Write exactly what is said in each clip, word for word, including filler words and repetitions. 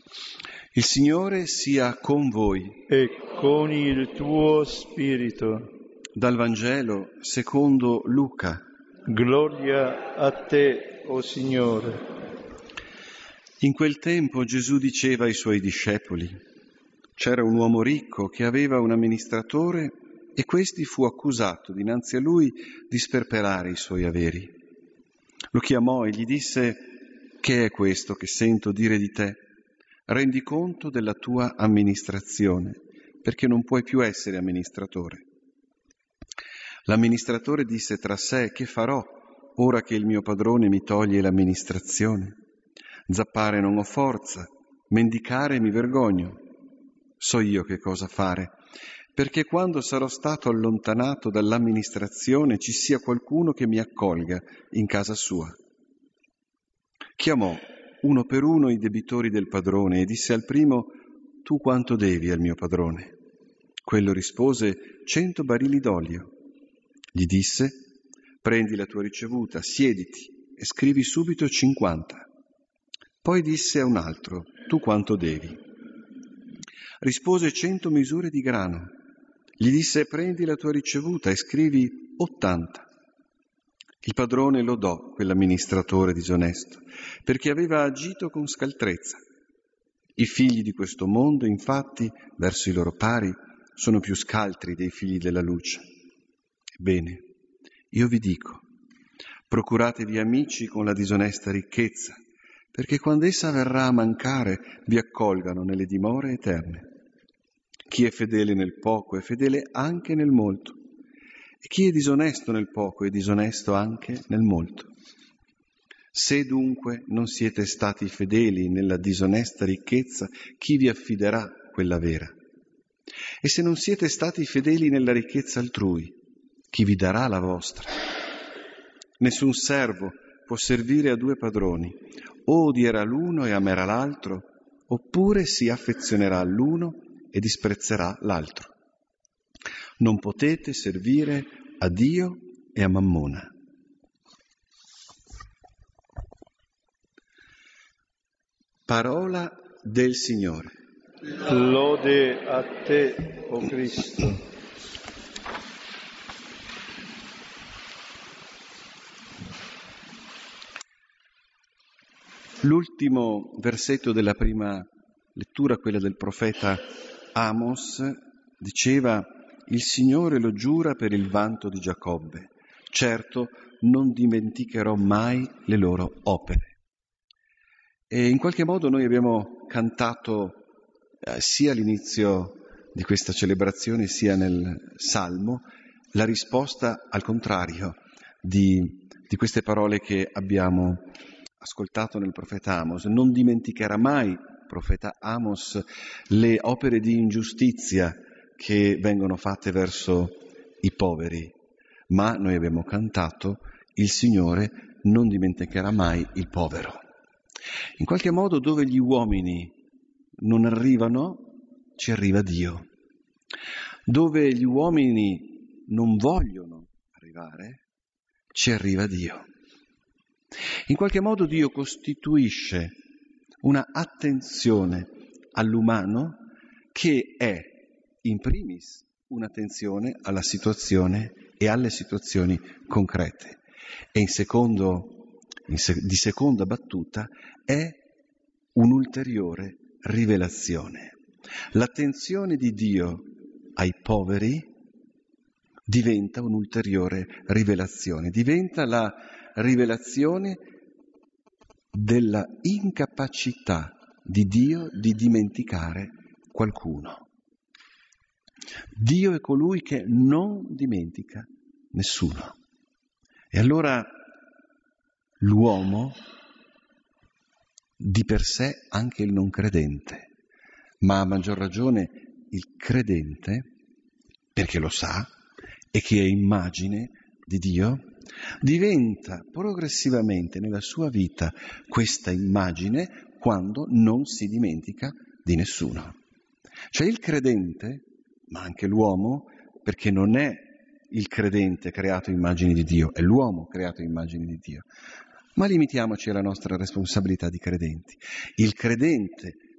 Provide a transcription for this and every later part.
Il Signore sia con voi. E con il tuo spirito. Dal Vangelo secondo Luca. Gloria a te, o Signore. In quel tempo Gesù diceva ai suoi discepoli: c'era un uomo ricco che aveva un amministratore e questi fu accusato dinanzi a lui di sperperare i suoi averi. Lo chiamò e gli disse: che è questo che sento dire di te? Rendi conto della tua amministrazione, perché non puoi più essere amministratore. L'amministratore disse tra sé: che farò ora che il mio padrone mi toglie l'amministrazione? Zappare non ho forza, mendicare mi vergogno. So io che cosa fare, perché quando sarò stato allontanato dall'amministrazione ci sia qualcuno che mi accolga in casa sua. Chiamò uno per uno i debitori del padrone e disse al primo: tu quanto devi al mio padrone? Quello rispose: cento barili d'olio. Gli disse: prendi la tua ricevuta, siediti e scrivi subito cinquanta. Poi disse a un altro: tu quanto devi? Rispose: cento misure di grano. Gli disse: prendi la tua ricevuta e scrivi ottanta. Il padrone lodò quell'amministratore disonesto, perché aveva agito con scaltrezza. I figli di questo mondo, infatti, verso i loro pari, sono più scaltri dei figli della luce. Ebbene, io vi dico, procuratevi amici con la disonesta ricchezza, perché quando essa verrà a mancare vi accolgano nelle dimore eterne. Chi è fedele nel poco è fedele anche nel molto, e chi è disonesto nel poco è disonesto anche nel molto. Se dunque non siete stati fedeli nella disonesta ricchezza, chi vi affiderà quella vera? E se non siete stati fedeli nella ricchezza altrui, chi vi darà la vostra? Nessun servo può servire a due padroni, o odierà l'uno e amerà l'altro, oppure si affezionerà all'uno e disprezzerà l'altro. Non potete servire a Dio e a Mammona. Parola del Signore. Lode a te, o Cristo. L'ultimo versetto della prima lettura, quella del profeta Amos, diceva: il Signore lo giura per il vanto di Giacobbe, certo non dimenticherò mai le loro opere. E in qualche modo noi abbiamo cantato eh, sia all'inizio di questa celebrazione sia nel Salmo la risposta al contrario di, di queste parole che abbiamo ascoltato nel profeta Amos. Non dimenticherà mai, profeta Amos, le opere di ingiustizia che vengono fatte verso i poveri, ma noi abbiamo cantato: il Signore non dimenticherà mai il povero. In qualche modo, dove gli uomini non arrivano, ci arriva Dio. Dove gli uomini non vogliono arrivare, ci arriva Dio. In qualche modo Dio costituisce una attenzione all'umano che è in primis un'attenzione alla situazione e alle situazioni concrete, e in secondo, in se, di seconda battuta è un'ulteriore rivelazione. L'attenzione di Dio ai poveri diventa un'ulteriore rivelazione, diventa la rivelazione della incapacità di Dio di dimenticare qualcuno. Dio è colui che non dimentica nessuno. E allora l'uomo, di per sé anche il non credente, ma a maggior ragione il credente, perché lo sa e che è immagine di Dio, diventa progressivamente nella sua vita questa immagine quando non si dimentica di nessuno. Cioè il credente, ma anche l'uomo, perché non è il credente creato a immagine di Dio, è l'uomo creato a immagine di Dio. Ma limitiamoci alla nostra responsabilità di credenti. Il credente,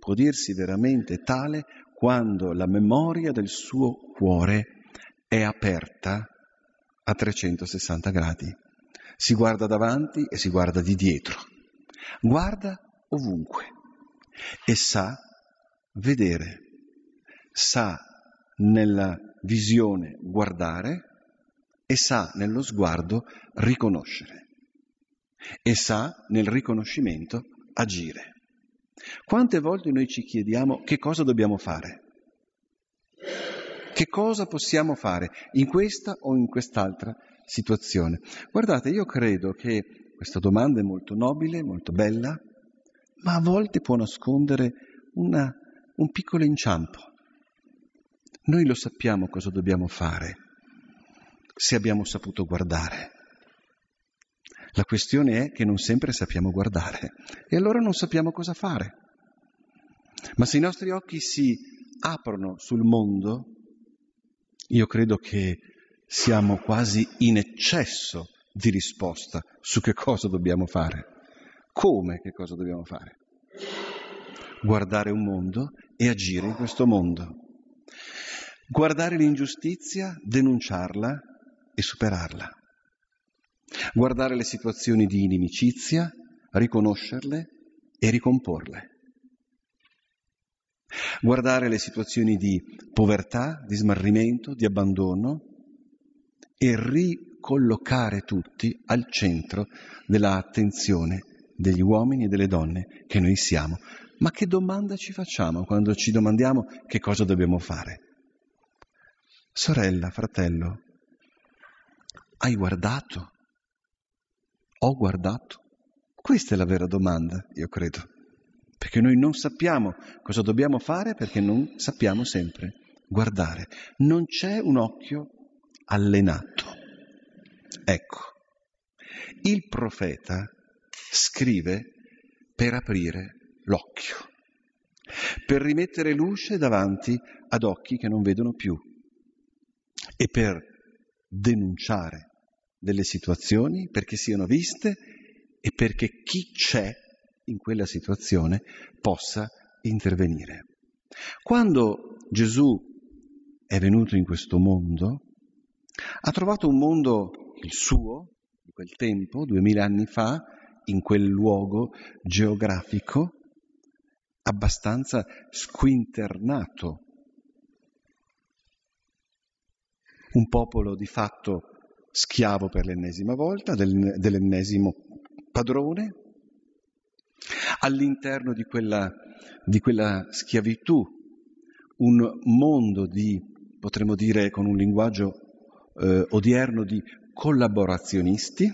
può dirsi veramente tale quando la memoria del suo cuore è aperta a trecentosessanta gradi. Si guarda davanti e si guarda di dietro. Guarda ovunque e sa vedere, sa nella visione guardare e sa nello sguardo riconoscere e sa nel riconoscimento agire. Quante volte noi ci chiediamo che cosa dobbiamo fare? Che cosa possiamo fare in questa o in quest'altra situazione? Guardate, io credo che questa domanda è molto nobile, molto bella, ma a volte può nascondere una, un piccolo inciampo. Noi lo sappiamo cosa dobbiamo fare, se abbiamo saputo guardare. La questione è che non sempre sappiamo guardare e allora non sappiamo cosa fare. Ma se i nostri occhi si aprono sul mondo, io credo che siamo quasi in eccesso di risposta su che cosa dobbiamo fare. Come che cosa dobbiamo fare? Guardare un mondo e agire in questo mondo. Guardare l'ingiustizia, denunciarla e superarla. Guardare le situazioni di inimicizia, riconoscerle e ricomporle. Guardare le situazioni di povertà, di smarrimento, di abbandono e ricollocare tutti al centro dell'attenzione degli uomini e delle donne che noi siamo. Ma che domanda ci facciamo quando ci domandiamo che cosa dobbiamo fare? Sorella, fratello, hai guardato? Ho guardato? Questa è la vera domanda, io credo. Perché noi non sappiamo cosa dobbiamo fare perché non sappiamo sempre guardare. Non c'è un occhio allenato. Ecco, il profeta scrive per aprire l'occhio, per rimettere luce davanti ad occhi che non vedono più e per denunciare delle situazioni perché siano viste e perché chi c'è in quella situazione possa intervenire. Quando Gesù è venuto in questo mondo, ha trovato un mondo, il suo, di quel tempo, duemila anni fa, in quel luogo geografico, abbastanza squinternato. Un popolo di fatto schiavo per l'ennesima volta, del, dell'ennesimo padrone. All'interno di quella, di quella schiavitù, un mondo di, potremmo dire con un linguaggio eh, odierno, di collaborazionisti,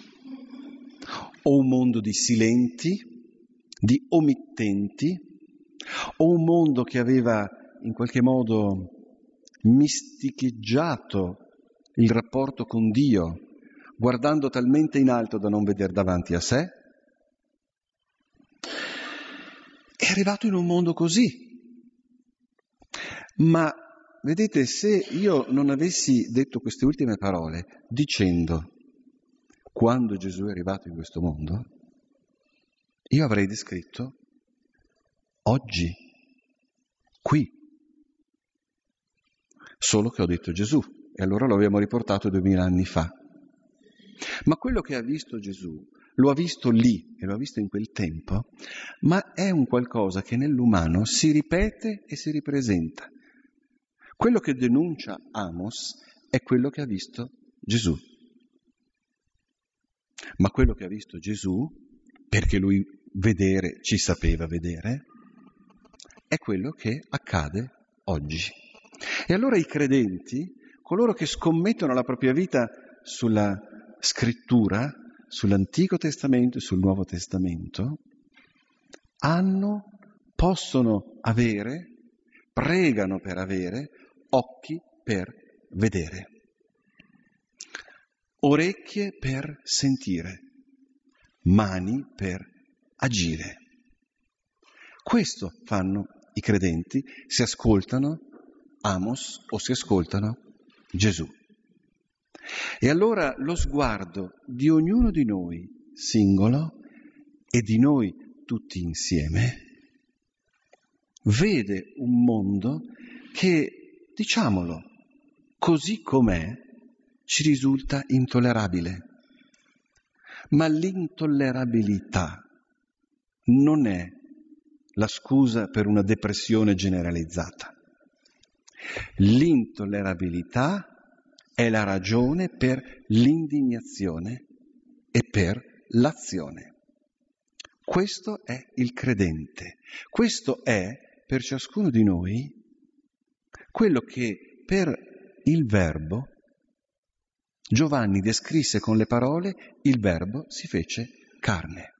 o un mondo di silenti, di omittenti, o un mondo che aveva in qualche modo misticheggiato il rapporto con Dio, guardando talmente in alto da non vedere davanti a sé. È arrivato in un mondo così. Ma vedete, se io non avessi detto queste ultime parole, dicendo quando Gesù è arrivato in questo mondo, io avrei descritto oggi, qui. Solo che ho detto Gesù, e allora lo abbiamo riportato duemila anni fa. Ma quello che ha visto Gesù, lo ha visto lì e lo ha visto in quel tempo, ma è un qualcosa che nell'umano si ripete e si ripresenta. Quello che denuncia Amos è quello che ha visto Gesù. Ma quello che ha visto Gesù, perché lui vedere ci sapeva vedere, è quello che accade oggi. E allora i credenti, coloro che scommettono la propria vita sulla scrittura, sull'Antico Testamento e sul Nuovo Testamento, hanno, possono avere, pregano per avere occhi per vedere, orecchie per sentire, mani per agire. Questo fanno i credenti se ascoltano Amos o se ascoltano Gesù. E allora lo sguardo di ognuno di noi singolo e di noi tutti insieme vede un mondo che, diciamolo, così com'è, ci risulta intollerabile. Ma l'intollerabilità non è la scusa per una depressione generalizzata. L'intollerabilità è la ragione per l'indignazione e per l'azione. Questo è il credente. Questo è, per ciascuno di noi, quello che per il Verbo Giovanni descrisse con le parole: il Verbo si fece carne.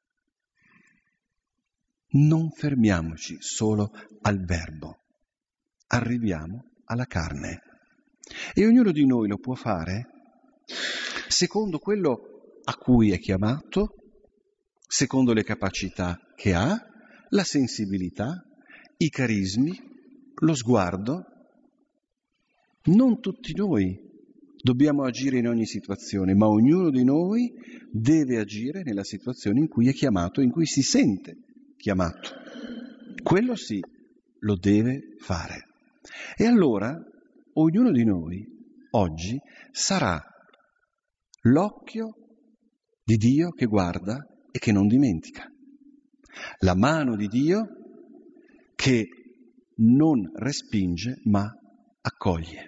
Non fermiamoci solo al Verbo, arriviamo alla carne. E ognuno di noi lo può fare secondo quello a cui è chiamato, secondo le capacità che ha, la sensibilità, i carismi, lo sguardo. Non tutti noi dobbiamo agire in ogni situazione, ma ognuno di noi deve agire nella situazione in cui è chiamato, in cui si sente chiamato. Quello sì, lo deve fare. E allora ognuno di noi oggi sarà l'occhio di Dio che guarda e che non dimentica, la mano di Dio che non respinge ma accoglie.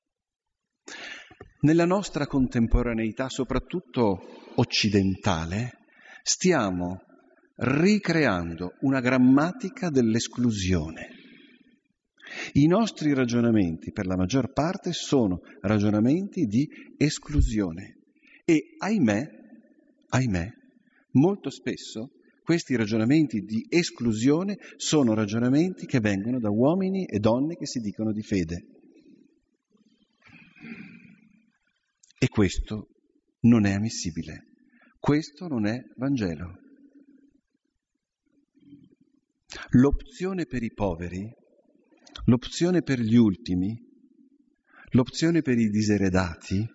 Nella nostra contemporaneità, soprattutto occidentale, stiamo ricreando una grammatica dell'esclusione. I nostri ragionamenti, per la maggior parte, sono ragionamenti di esclusione e, ahimè, ahimè, molto spesso questi ragionamenti di esclusione sono ragionamenti che vengono da uomini e donne che si dicono di fede. E questo non è ammissibile. Questo non è Vangelo. L'opzione per i poveri, l'opzione per gli ultimi, l'opzione per i diseredati,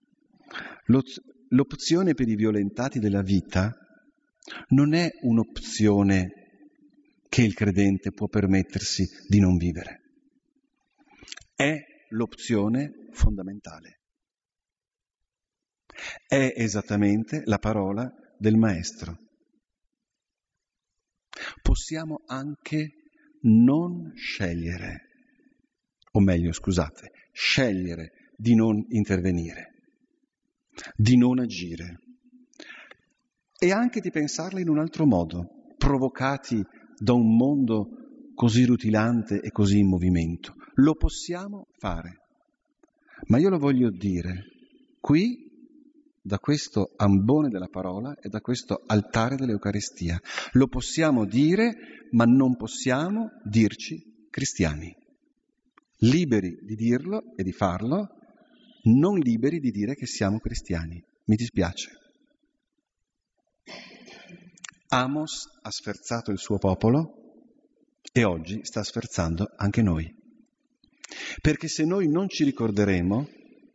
l'opzione per i violentati della vita non è un'opzione che il credente può permettersi di non vivere. È l'opzione fondamentale. È esattamente la parola del Maestro. Possiamo anche non scegliere, o meglio, scusate, scegliere di non intervenire, di non agire, e anche di pensarla in un altro modo, provocati da un mondo così rutilante e così in movimento. Lo possiamo fare, ma io lo voglio dire qui, da questo ambone della parola e da questo altare dell'Eucaristia. Lo possiamo dire, ma non possiamo dirci cristiani. Liberi di dirlo e di farlo, non liberi di dire che siamo cristiani. Mi dispiace. Amos ha sferzato il suo popolo e oggi sta sferzando anche noi. Perché se noi non ci ricorderemo,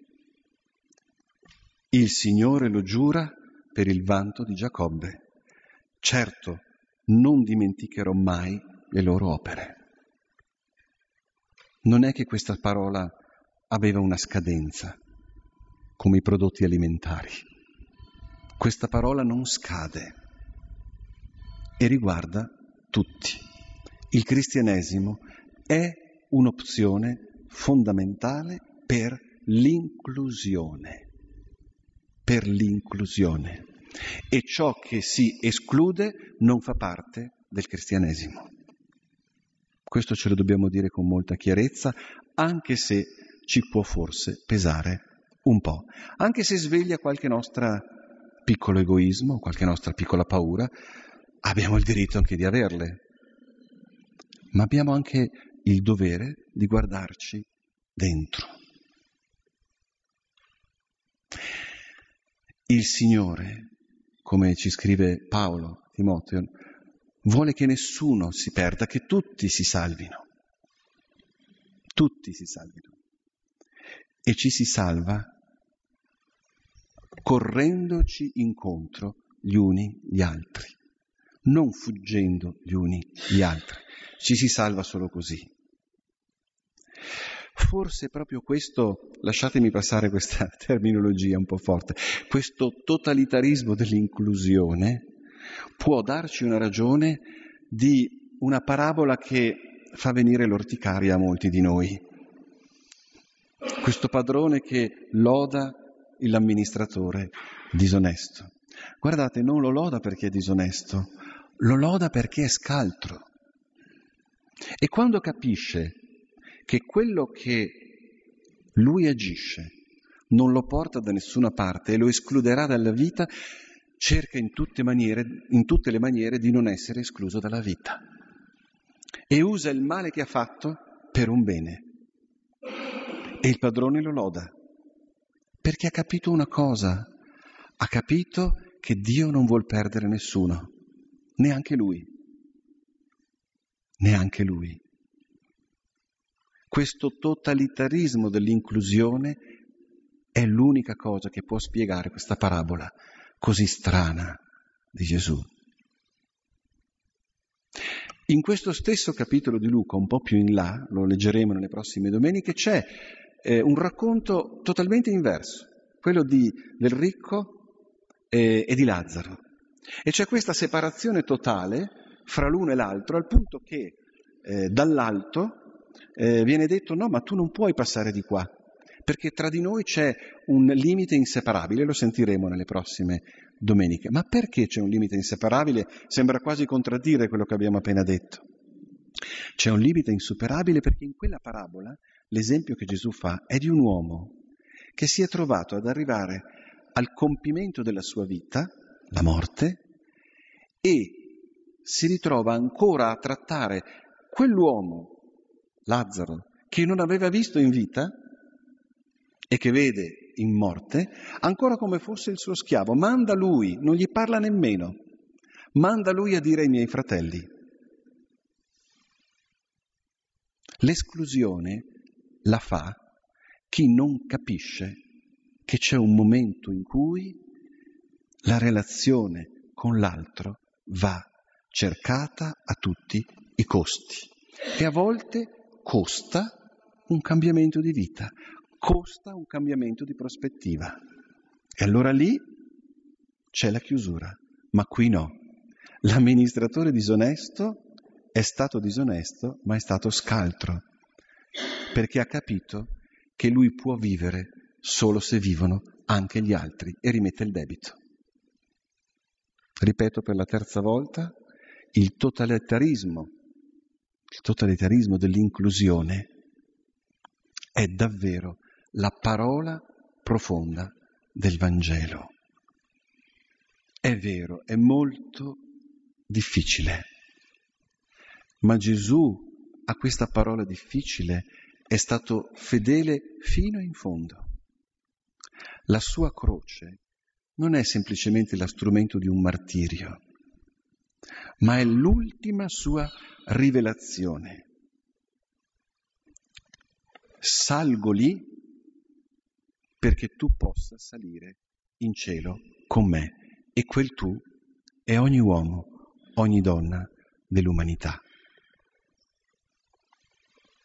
il Signore lo giura per il vanto di Giacobbe. Certo, non dimenticherò mai le loro opere. Non è che questa parola aveva una scadenza, come i prodotti alimentari. Questa parola non scade e riguarda tutti. Il cristianesimo è un'opzione fondamentale per l'inclusione. Per l'inclusione. E ciò che si esclude non fa parte del cristianesimo. Questo ce lo dobbiamo dire con molta chiarezza, anche se ci può forse pesare un po', anche se sveglia qualche nostro piccolo egoismo, qualche nostra piccola paura, abbiamo il diritto anche di averle, ma abbiamo anche il dovere di guardarci dentro. Il Signore, come ci scrive Paolo, Timoteo, vuole che nessuno si perda, che tutti si salvino. Tutti si salvino. E ci si salva correndoci incontro gli uni gli altri, non fuggendo gli uni gli altri. ci si salva solo così. Forse proprio questo, lasciatemi passare questa terminologia un po' forte, questo totalitarismo dell'inclusione può darci una ragione di una parabola che fa venire l'orticaria a molti di noi. Questo padrone che loda l'amministratore disonesto. Guardate, non lo loda perché è disonesto, lo loda perché è scaltro. E quando capisce che quello che lui agisce non lo porta da nessuna parte e lo escluderà dalla vita, cerca in tutte maniere, in tutte le maniere di non essere escluso dalla vita. E usa il male che ha fatto per un bene. E il padrone lo loda, perché ha capito una cosa, ha capito che Dio non vuol perdere nessuno, neanche lui, neanche lui. Questo totalitarismo dell'inclusione è l'unica cosa che può spiegare questa parabola così strana di Gesù. In questo stesso capitolo di Luca, un po' più in là, lo leggeremo nelle prossime domeniche, c'è eh, un racconto totalmente inverso, quello di, del ricco e, e di Lazzaro. E c'è questa separazione totale fra l'uno e l'altro, al punto che eh, dall'alto eh, viene detto no, ma tu non puoi passare di qua, perché tra di noi c'è un limite inseparabile, lo sentiremo nelle prossime domeniche. Ma perché c'è un limite inseparabile? Sembra quasi contraddire quello che abbiamo appena detto. C'è un limite insuperabile perché in quella parabola l'esempio che Gesù fa è di un uomo che si è trovato ad arrivare al compimento della sua vita, la morte, e si ritrova ancora a trattare quell'uomo, Lazzaro, che non aveva visto in vita e che vede in morte, ancora come fosse il suo schiavo. Manda lui, non gli parla nemmeno, manda lui a dire ai miei fratelli. L'esclusione la fa chi non capisce che c'è un momento in cui la relazione con l'altro va cercata a tutti i costi. E a volte costa un cambiamento di vita, costa un cambiamento di prospettiva. E allora lì c'è la chiusura, ma qui no. L'amministratore disonesto è stato disonesto, ma è stato scaltro, perché ha capito che lui può vivere solo se vivono anche gli altri e rimette il debito. Ripeto per la terza volta, il totalitarismo, il totalitarismo dell'inclusione è davvero la parola profonda del Vangelo. È vero, è molto difficile, ma Gesù a questa parola difficile è stato fedele fino in fondo. La sua croce non è semplicemente lo strumento di un martirio, ma è l'ultima sua rivelazione. Salgo lì perché tu possa salire in cielo con me, e quel tu è ogni uomo, ogni donna dell'umanità.